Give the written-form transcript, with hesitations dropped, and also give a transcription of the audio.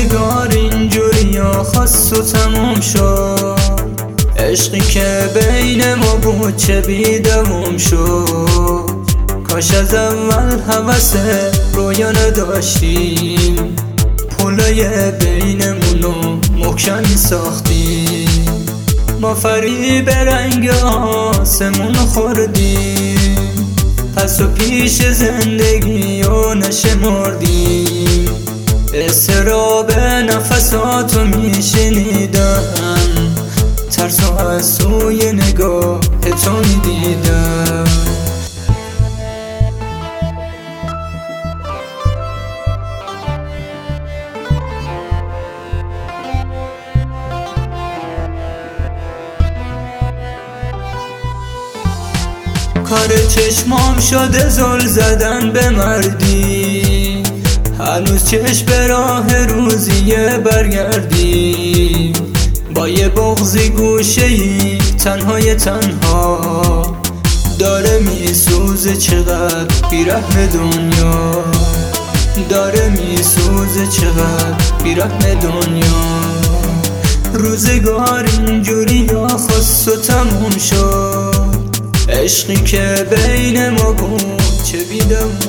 روزگار اینجوری یا خواست و تموم شد. عشقی که بین ما بود چه بیدوام شد. کاش از اول هوس رویا نداشتیم، پلای بینمونو محکم ساختیم. ما فریب رنگ آسمون خوردیم، پس و پیش زندگی و نشمردیم. استراب نفساتو میشنیدم، ترسو از سوی نگاه تو میدیدم. کار چشمام شده زل زدن به مردی، هنوز چشم به راه روزیه برگردی. با یه بغضی گوشه‌ای تنهای تنها داره میسوزه، چقدر بیرحم دنیا داره میسوزه، چقدر بیرحم دنیا. روزگار اینجوری یا خواست و تموم شد. عشقی که بین ما بود چه بیدم